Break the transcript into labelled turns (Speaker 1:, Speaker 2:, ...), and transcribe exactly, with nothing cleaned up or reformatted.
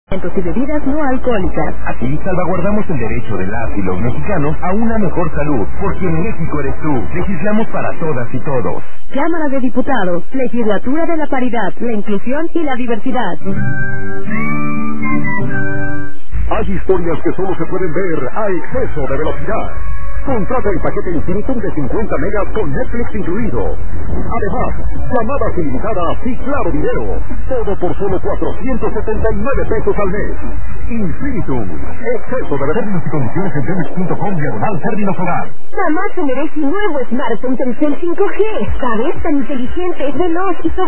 Speaker 1: y bebidas no alcohólicas.
Speaker 2: Así salvaguardamos el derecho de las y los mexicanos a una mejor salud, porque en México eres tú. Legislamos para todas y todos.
Speaker 1: Cámara de Diputados, Legislatura de la Paridad, la Inclusión y la Diversidad.
Speaker 3: Hay historias que solo se pueden ver a exceso de velocidad. Contrata el paquete Infinitum de cincuenta megas con Netflix incluido. Además, llamadas ilimitadas y claro video. Todo por solo cuatrocientos setenta y nueve pesos al mes. Infinitum. Exceso de términos y condiciones en telmex punto com diagonal términos hogar.
Speaker 1: Mamá se merece un nuevo smartphone Telcel cinco G. ¿Sabes? Tan inteligente, veloz y sobre